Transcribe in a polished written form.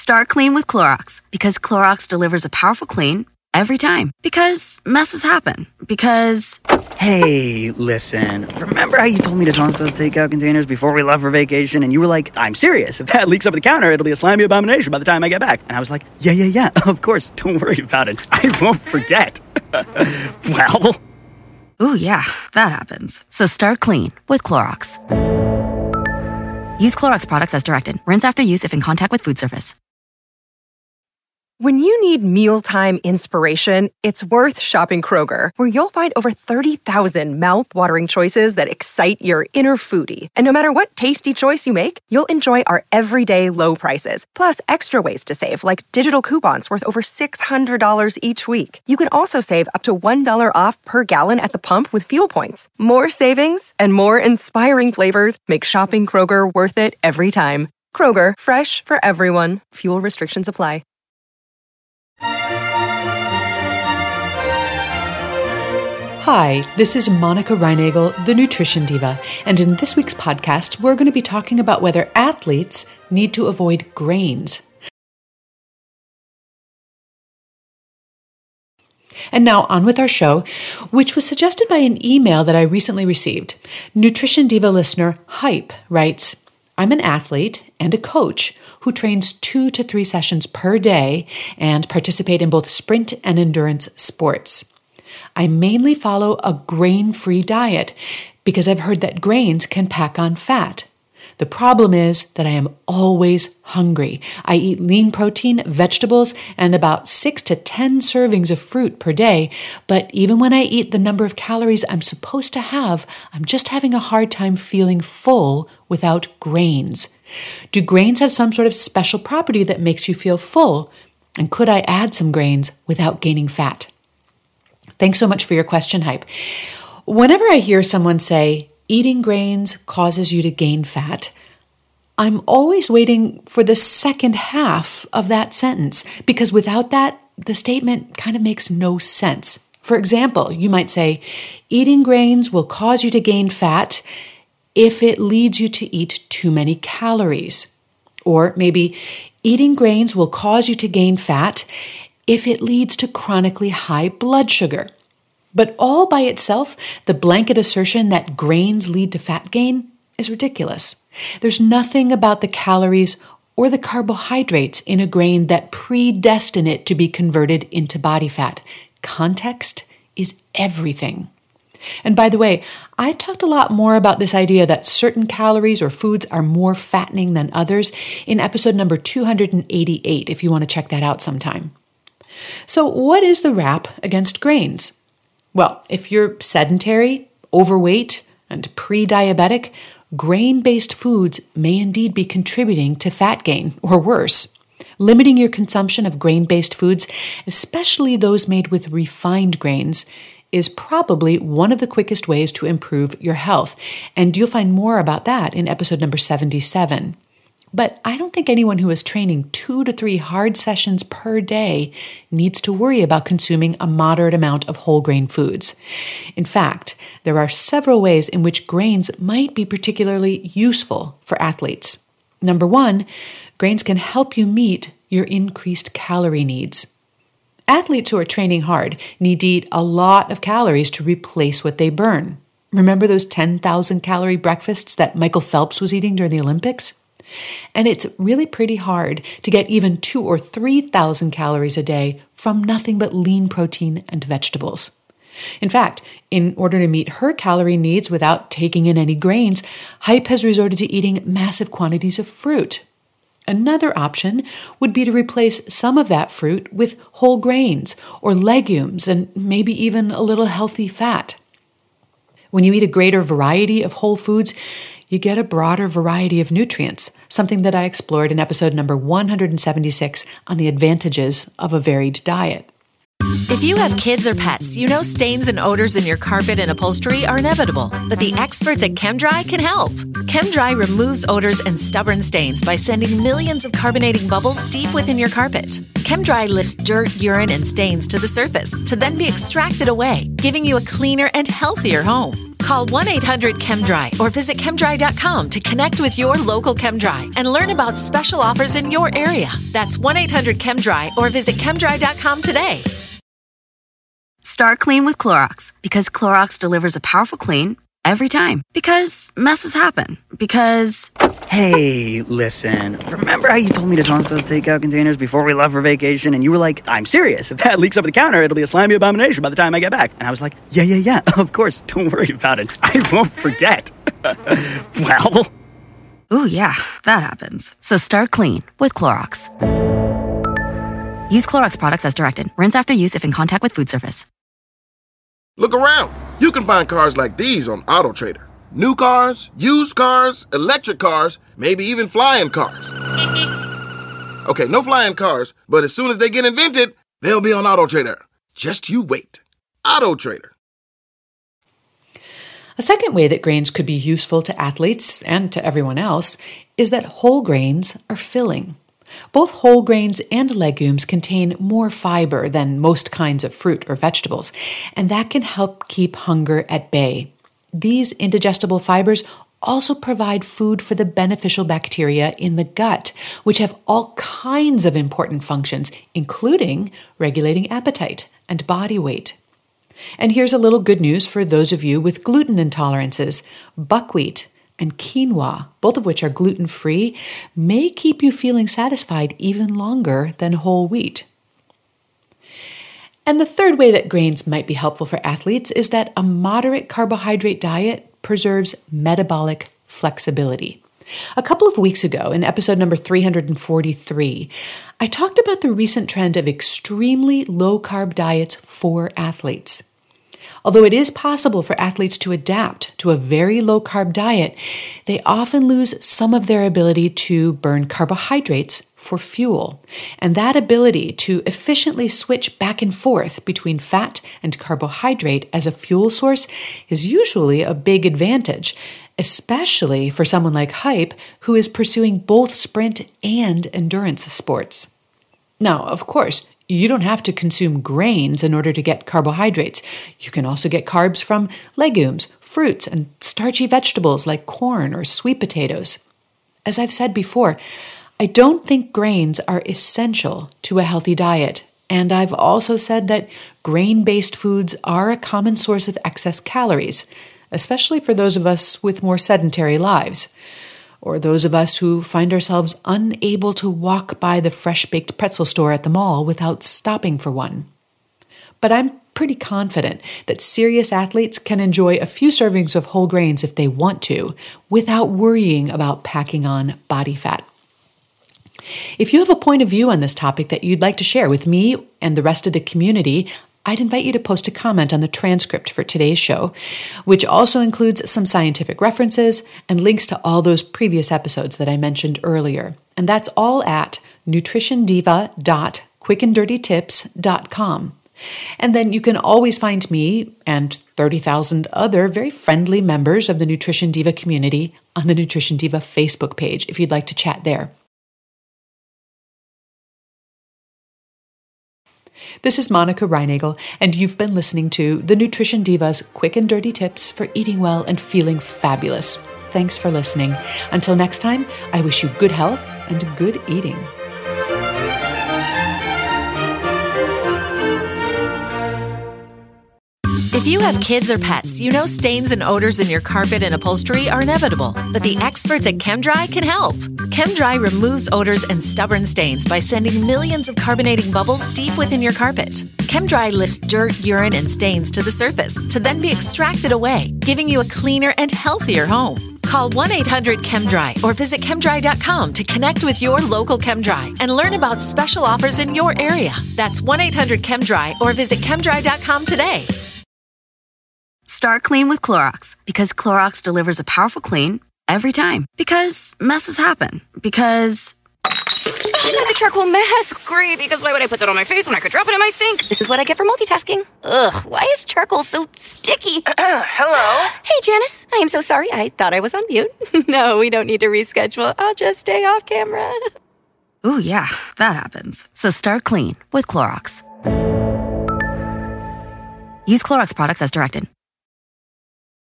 Start clean with Clorox, because Clorox delivers a powerful clean every time. Because messes happen. Because... Hey, listen. Remember how you told me to toss those takeout containers before we left for vacation? And you were like, I'm serious. If that leaks over the counter, it'll be a slimy abomination by the time I get back. And I was like, yeah, of course. Don't worry about it. I won't forget. Well... Ooh, yeah, that happens. So start clean with Clorox. Use Clorox products as directed. Rinse after use if in contact with food surface. When you need mealtime inspiration, it's worth shopping Kroger, where you'll find over 30,000 mouth-watering choices that excite your inner foodie. And no matter what tasty choice you make, you'll enjoy our everyday low prices, plus extra ways to save, like digital coupons worth over $600 each week. You can also save up to $1 off per gallon at the pump with fuel points. More savings and more inspiring flavors make shopping Kroger worth it every time. Kroger, fresh for everyone. Fuel restrictions apply. Hi, this is Monica Reinagel, the Nutrition Diva, and in this week's podcast, we're going to be talking about whether athletes need to avoid grains. And now on with our show, which was suggested by an email that I recently received. Nutrition Diva listener Hype writes, I'm an athlete and a coach who trains 2 to 3 sessions per day and participate in both sprint and endurance sports. I mainly follow a grain-free diet because I've heard that grains can pack on fat. The problem is that I am always hungry. I eat lean protein, vegetables, and about 6 to 10 servings of fruit per day, but even when I eat the number of calories I'm supposed to have, I'm just having a hard time feeling full without grains. Do grains have some sort of special property that makes you feel full? And could I add some grains without gaining fat? Thanks so much for your question, Hype. Whenever I hear someone say, eating grains causes you to gain fat, I'm always waiting for the second half of that sentence, because without that, the statement kind of makes no sense. For example, you might say, eating grains will cause you to gain fat if it leads you to eat too many calories. Or maybe, eating grains will cause you to gain fat if it leads to chronically high blood sugar. But all by itself, the blanket assertion that grains lead to fat gain is ridiculous. There's nothing about the calories or the carbohydrates in a grain that predestine it to be converted into body fat. Context is everything. And by the way, I talked a lot more about this idea that certain calories or foods are more fattening than others in episode number 288, if you want to check that out sometime. So what is the rap against grains? Well, if you're sedentary, overweight, and pre-diabetic, grain-based foods may indeed be contributing to fat gain, or worse. Limiting your consumption of grain-based foods, especially those made with refined grains, is probably one of the quickest ways to improve your health. And you'll find more about that in episode number 77. But I don't think anyone who is training 2 to 3 hard sessions per day needs to worry about consuming a moderate amount of whole grain foods. In fact, there are several ways in which grains might be particularly useful for athletes. Number 1, grains can help you meet your increased calorie needs. Athletes who are training hard need to eat a lot of calories to replace what they burn. Remember those 10,000 calorie breakfasts that Michael Phelps was eating during the Olympics? And it's really pretty hard to get even 2,000 or 3,000 calories a day from nothing but lean protein and vegetables. In fact, in order to meet her calorie needs without taking in any grains, Hype has resorted to eating massive quantities of fruit. Another option would be to replace some of that fruit with whole grains or legumes and maybe even a little healthy fat. When you eat a greater variety of whole foods, you get a broader variety of nutrients, something that I explored in episode number 176 on the advantages of a varied diet. If you have kids or pets, you know stains and odors in your carpet and upholstery are inevitable, but the experts at ChemDry can help. ChemDry removes odors and stubborn stains by sending millions of carbonating bubbles deep within your carpet. ChemDry lifts dirt, urine, and stains to the surface to then be extracted away, giving you a cleaner and healthier home. Call 1-800-ChemDry or visit chemdry.com to connect with your local ChemDry and learn about special offers in your area. That's 1-800-ChemDry or visit chemdry.com today. Start clean with Clorox because Clorox delivers a powerful clean every time. Because messes happen. Because... Hey, listen. Remember how you told me to toss those takeout containers before we left for vacation? And you were like, I'm serious. If that leaks over the counter, it'll be a slimy abomination by the time I get back. And I was like, yeah, of course. Don't worry about it. I won't forget. Well... Ooh, yeah, that happens. So start clean with Clorox. Use Clorox products as directed. Rinse after use if in contact with food surface. Look around. You can find cars like these on AutoTrader. New cars, used cars, electric cars, maybe even flying cars. Okay, no flying cars, but as soon as they get invented, they'll be on AutoTrader. Just you wait. AutoTrader. A second way that grains could be useful to athletes and to everyone else is that whole grains are filling. Both whole grains and legumes contain more fiber than most kinds of fruit or vegetables, and that can help keep hunger at bay. These indigestible fibers also provide food for the beneficial bacteria in the gut, which have all kinds of important functions, including regulating appetite and body weight. And here's a little good news for those of you with gluten intolerances. Buckwheat and quinoa, both of which are gluten-free, may keep you feeling satisfied even longer than whole wheat. And the third way that grains might be helpful for athletes is that a moderate carbohydrate diet preserves metabolic flexibility. A couple of weeks ago, in episode number 343, I talked about the recent trend of extremely low-carb diets for athletes. Although it is possible for athletes to adapt to a very low-carb diet, they often lose some of their ability to burn carbohydrates for fuel. And that ability to efficiently switch back and forth between fat and carbohydrate as a fuel source is usually a big advantage, especially for someone like Hype, who is pursuing both sprint and endurance sports. Now, of course, you don't have to consume grains in order to get carbohydrates. You can also get carbs from legumes, fruits, and starchy vegetables like corn or sweet potatoes. As I've said before, I don't think grains are essential to a healthy diet, and I've also said that grain-based foods are a common source of excess calories, especially for those of us with more sedentary lives, or those of us who find ourselves unable to walk by the fresh-baked pretzel store at the mall without stopping for one. But I'm pretty confident that serious athletes can enjoy a few servings of whole grains if they want to, without worrying about packing on body fat. If you have a point of view on this topic that you'd like to share with me and the rest of the community, I'd invite you to post a comment on the transcript for today's show, which also includes some scientific references and links to all those previous episodes that I mentioned earlier. And that's all at nutritiondiva.quickanddirtytips.com. And then you can always find me and 30,000 other very friendly members of the Nutrition Diva community on the Nutrition Diva Facebook page if you'd like to chat there. This is Monica Reinagel, and you've been listening to the Nutrition Diva's quick and dirty tips for eating well and feeling fabulous. Thanks for listening. Until next time, I wish you good health and good eating. If you have kids or pets, you know stains and odors in your carpet and upholstery are inevitable, but the experts at ChemDry can help. ChemDry removes odors and stubborn stains by sending millions of carbonating bubbles deep within your carpet. ChemDry lifts dirt, urine, and stains to the surface to then be extracted away, giving you a cleaner and healthier home. Call 1-800-ChemDry or visit chemdry.com to connect with your local ChemDry and learn about special offers in your area. That's 1-800-ChemDry or visit chemdry.com today. Start clean with Clorox because Clorox delivers a powerful clean every time. Because messes happen. Because... the charcoal mask. Great, because why would I put that on my face when I could drop it in my sink? This is what I get for multitasking. Ugh, why is charcoal so sticky? Hello? Hey, Janice. I am so sorry. I thought I was on mute. No, we don't need to reschedule. I'll just stay off camera. Ooh, yeah, that happens. So start clean with Clorox. Use Clorox products as directed.